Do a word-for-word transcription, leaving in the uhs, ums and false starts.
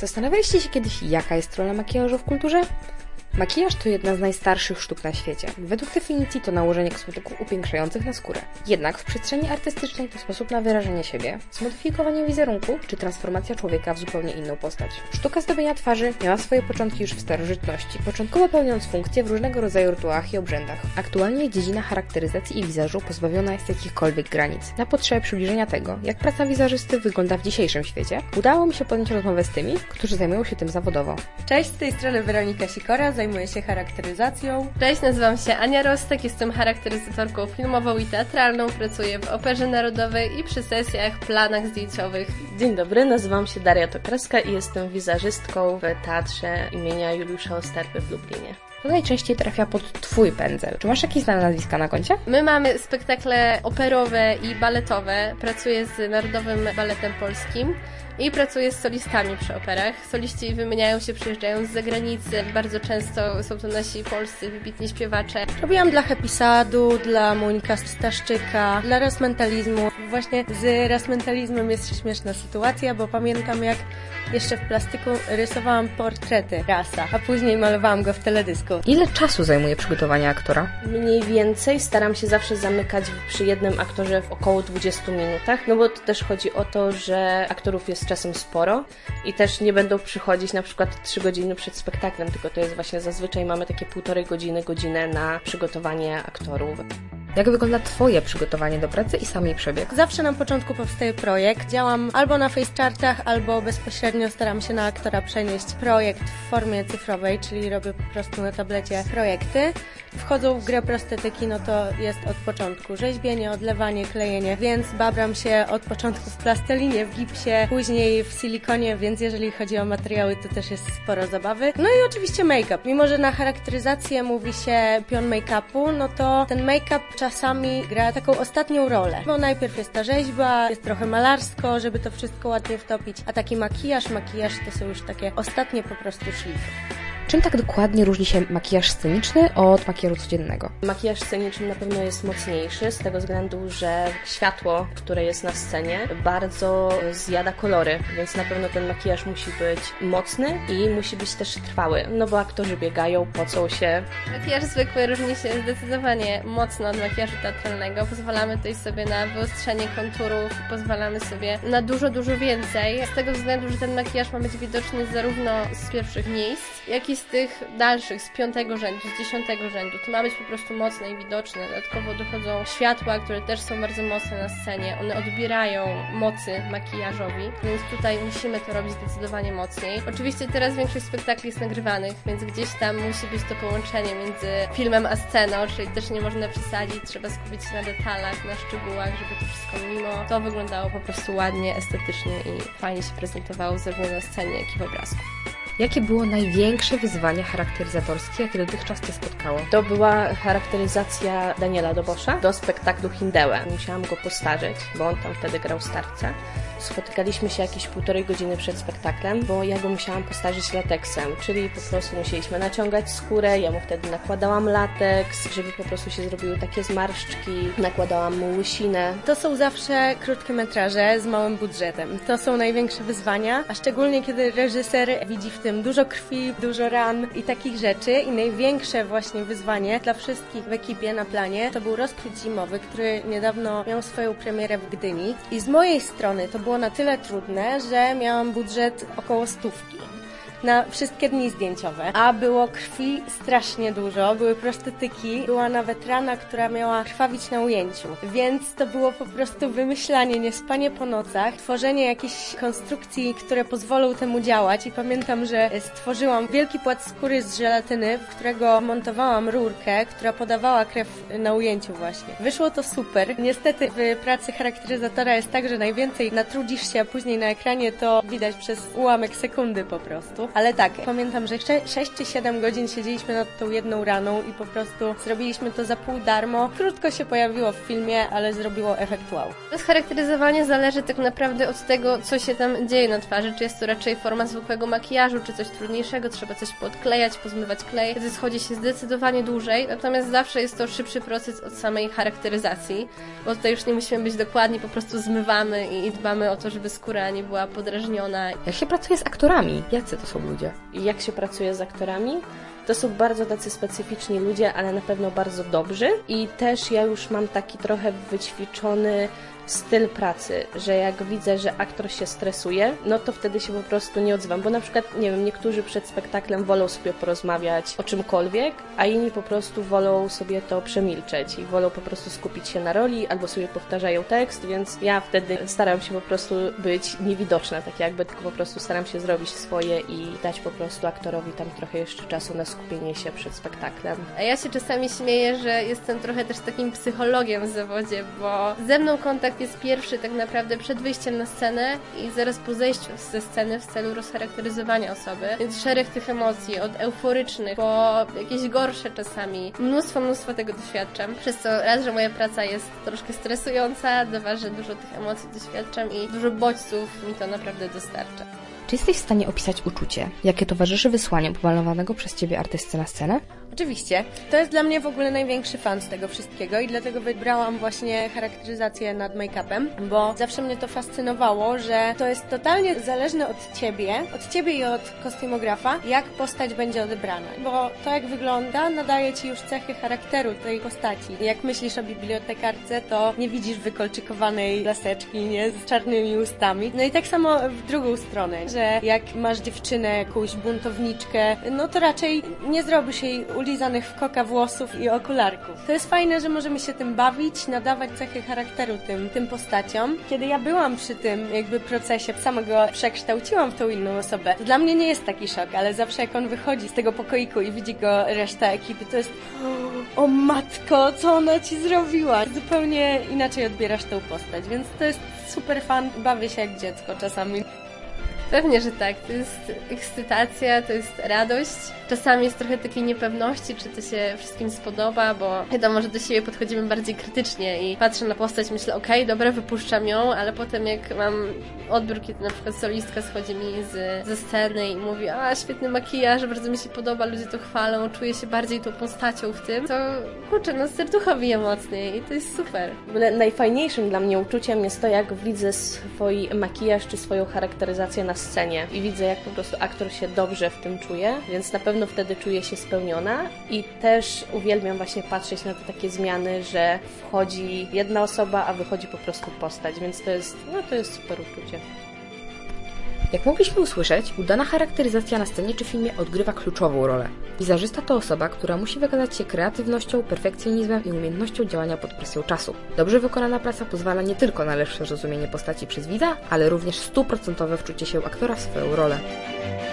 Zastanawialiście się kiedyś, jaka jest rola makijażu w kulturze? Makijaż to jedna z najstarszych sztuk na świecie. Według definicji to nałożenie kosmetyków upiększających na skórę. Jednak w przestrzeni artystycznej to sposób na wyrażenie siebie, zmodyfikowanie wizerunku czy transformacja człowieka w zupełnie inną postać. Sztuka zdobienia twarzy miała swoje początki już w starożytności, początkowo pełniąc funkcje w różnego rodzaju rytuałach i obrzędach. Aktualnie dziedzina charakteryzacji i wizażu pozbawiona jest jakichkolwiek granic. Na potrzeby przybliżenia tego, jak praca wizażysty wygląda w dzisiejszym świecie, udało mi się podjąć rozmowę z tymi, którzy zajmują się tym zawodowo. Cześć, z tej strony Weronika Sikora, zajmuję się charakteryzacją. Cześć, nazywam się Ania Rostek, jestem charakteryzatorką filmową i teatralną, pracuję w Operze Narodowej i przy sesjach, planach zdjęciowych. Dzień dobry, nazywam się Daria Tokarska i jestem wizażystką w Teatrze imienia Juliusza Osterby w Lublinie. To najczęściej trafia pod Twój pędzel. Czy masz jakieś znane nazwiska na koncie? My mamy spektakle operowe i baletowe. Pracuję z Narodowym Baletem Polskim i pracuję z solistami przy operach. Soliści wymieniają się, przyjeżdżają z zagranicy. Bardzo często są to nasi polscy wybitni śpiewacze. Robiłam dla Happy Sadu, dla Monika Staszczyka, dla Rasmentalizmu. Właśnie z Rasmentalizmem jest śmieszna sytuacja, bo pamiętam, jak jeszcze w plastyku rysowałam portrety Rasa, a później malowałam go w teledysku. Ile czasu zajmuje przygotowanie aktora? Mniej więcej staram się zawsze zamykać przy jednym aktorze w około dwudziestu minutach, no bo to też chodzi o to, że aktorów jest czasem sporo i też nie będą przychodzić na przykład trzy godziny przed spektaklem, tylko to jest właśnie zazwyczaj mamy takie półtorej godziny, godzinę na przygotowanie aktorów. Jak wygląda Twoje przygotowanie do pracy i sam jej przebieg? Zawsze na początku powstaje projekt. Działam albo na facechartach, albo bezpośrednio staram się na aktora przenieść projekt w formie cyfrowej, czyli robię po prostu na tablecie projekty. Wchodzą w grę prostetyki, no to jest od początku rzeźbienie, odlewanie, klejenie, więc babram się od początku w plastelinie, w gipsie, później w silikonie, więc jeżeli chodzi o materiały, to też jest sporo zabawy. No i oczywiście make-up. Mimo że na charakteryzację mówi się pion make-upu, no to ten make-up czasami gra taką ostatnią rolę. Bo najpierw jest ta rzeźba, jest trochę malarsko, żeby to wszystko ładnie wtopić, a taki makijaż, makijaż to są już takie ostatnie po prostu szlify. Czym tak dokładnie różni się makijaż sceniczny od makijażu codziennego? Makijaż sceniczny na pewno jest mocniejszy z tego względu, że światło, które jest na scenie, bardzo zjada kolory, więc na pewno ten makijaż musi być mocny i musi być też trwały, no bo aktorzy biegają, pocą się. Makijaż zwykły różni się zdecydowanie mocno od makijażu teatralnego. Pozwalamy tutaj sobie na wyostrzenie konturów, pozwalamy sobie na dużo, dużo więcej. Z tego względu, że ten makijaż ma być widoczny zarówno z pierwszych miejsc, jak i z tych dalszych, z piątego rzędu, z dziesiątego rzędu. To ma być po prostu mocne i widoczne. Dodatkowo dochodzą światła, które też są bardzo mocne na scenie. One odbierają mocy makijażowi, więc tutaj musimy to robić zdecydowanie mocniej. Oczywiście teraz większość spektakli jest nagrywanych, więc gdzieś tam musi być to połączenie między filmem a sceną, czyli też nie można przesadzić, trzeba skupić się na detalach, na szczegółach, żeby to wszystko mimo to wyglądało po prostu ładnie, estetycznie i fajnie się prezentowało zarówno na scenie, jak i w obrazku. Jakie było największe wyzwanie charakteryzatorskie, jakie dotychczas Cię spotkało? To była charakteryzacja Daniela Dobosza do spektaklu Hindełę. Musiałam go postarzeć, bo on tam wtedy grał starca. Spotykaliśmy się jakieś półtorej godziny przed spektaklem, bo ja go musiałam postarzyć lateksem, czyli po prostu musieliśmy naciągać skórę, ja mu wtedy nakładałam lateks, żeby po prostu się zrobiły takie zmarszczki, nakładałam mu łysinę. To są zawsze krótkie metraże z małym budżetem. To są największe wyzwania, a szczególnie kiedy reżyser widzi w tym dużo krwi, dużo ran i takich rzeczy. I największe właśnie wyzwanie dla wszystkich w ekipie na planie to był Rozkwit Zimowy, który niedawno miał swoją premierę w Gdyni. I z mojej strony to było na tyle trudne, że miałam budżet około stówki na wszystkie dni zdjęciowe, a było krwi strasznie dużo, były prostetyki, była nawet rana, która miała krwawić na ujęciu, więc to było po prostu wymyślanie, niespanie po nocach, tworzenie jakichś konstrukcji, które pozwolą temu działać i pamiętam, że stworzyłam wielki płat skóry z żelatyny, w którego montowałam rurkę, która podawała krew na ujęciu właśnie. Wyszło to super. Niestety w pracy charakteryzatora jest tak, że najwięcej natrudzisz się, a później na ekranie to widać przez ułamek sekundy po prostu. ale tak, pamiętam, że sześć czy siedem godzin siedzieliśmy nad tą jedną raną i po prostu zrobiliśmy to za pół darmo. Krótko się pojawiło w filmie, ale zrobiło efekt wow. Charakteryzowanie zależy tak naprawdę od tego, co się tam dzieje na twarzy, czy jest to raczej forma zwykłego makijażu, czy coś trudniejszego, trzeba coś podklejać, pozmywać klej, wtedy schodzi się zdecydowanie dłużej, natomiast zawsze jest to szybszy proces od samej charakteryzacji, bo tutaj już nie musimy być dokładni, po prostu zmywamy i dbamy o to, żeby skóra nie była podrażniona. Jak się pracuje z aktorami? Jacy to są ludzie? Jak się pracuje z aktorami? To są bardzo tacy specyficzni ludzie, ale na pewno bardzo dobrzy i też ja już mam taki trochę wyćwiczony styl pracy, że jak widzę, że aktor się stresuje, no to wtedy się po prostu nie odzywam, bo na przykład, nie wiem, niektórzy przed spektaklem wolą sobie porozmawiać o czymkolwiek, a inni po prostu wolą sobie to przemilczeć i wolą po prostu skupić się na roli, albo sobie powtarzają tekst, więc ja wtedy staram się po prostu być niewidoczna, tak jakby, tylko po prostu staram się zrobić swoje i dać po prostu aktorowi tam trochę jeszcze czasu na skupienie się przed spektaklem. A ja się czasami śmieję, że jestem trochę też takim psychologiem w zawodzie, bo ze mną kontakt jest pierwszy tak naprawdę przed wyjściem na scenę i zaraz po zejściu ze sceny w celu rozcharakteryzowania osoby. Więc szereg tych emocji, od euforycznych po jakieś gorsze czasami. Mnóstwo, mnóstwo tego doświadczam. Przez co raz, że moja praca jest troszkę stresująca, dwa, że dużo tych emocji doświadczam i dużo bodźców mi to naprawdę dostarcza. Czy jesteś w stanie opisać uczucie, jakie towarzyszy wysłaniu pomalowanego przez Ciebie artysty na scenę? Oczywiście. To jest dla mnie w ogóle największy fan z tego wszystkiego i dlatego wybrałam właśnie charakteryzację nad make-upem, bo zawsze mnie to fascynowało, że to jest totalnie zależne od Ciebie, od Ciebie i od kostiumografa, jak postać będzie odebrana. Bo to, jak wygląda, nadaje Ci już cechy charakteru tej postaci. Jak myślisz o bibliotekarce, to nie widzisz wykolczykowanej laseczki, nie? Z czarnymi ustami. No i tak samo w drugą stronę, że jak masz dziewczynę, jakąś buntowniczkę, no to raczej nie zrobisz jej ulizanych w koka włosów i okularków. To jest fajne, że możemy się tym bawić, nadawać cechy charakteru tym, tym postaciom. Kiedy ja byłam przy tym jakby procesie, sama go przekształciłam w tą inną osobę, to dla mnie nie jest taki szok, ale zawsze jak on wychodzi z tego pokoiku i widzi go reszta ekipy, to jest o matko, co ona Ci zrobiła? Zupełnie inaczej odbierasz tą postać, więc to jest super fan, bawię się jak dziecko czasami. Pewnie, że tak. To jest ekscytacja, to jest radość. Czasami jest trochę takiej niepewności, czy to się wszystkim spodoba, bo wiadomo, że do siebie podchodzimy bardziej krytycznie i patrzę na postać, myślę, okej, okay, dobra, wypuszczam ją, ale potem jak mam odbiór, kiedy na przykład solistka schodzi mi z, ze sceny i mówi, a świetny makijaż, bardzo mi się podoba, ludzie to chwalą, czuję się bardziej tą postacią w tym, to kurczę, no serducho bije mocniej i to jest super. W ogóle najfajniejszym dla mnie uczuciem jest to, jak widzę swój makijaż czy swoją charakteryzację na scenie i widzę, jak po prostu aktor się dobrze w tym czuje, więc na pewno wtedy czuję się spełniona i też uwielbiam właśnie patrzeć na te takie zmiany, że wchodzi jedna osoba, a wychodzi po prostu postać, więc to jest, no to jest super uczucie. Jak mogliśmy usłyszeć, udana charakteryzacja na scenie czy filmie odgrywa kluczową rolę. Wizerzysta to osoba, która musi wykazać się kreatywnością, perfekcjonizmem i umiejętnością działania pod presją czasu. Dobrze wykonana praca pozwala nie tylko na lepsze zrozumienie postaci przez widza, ale również stuprocentowe wczucie się aktora w swoją rolę.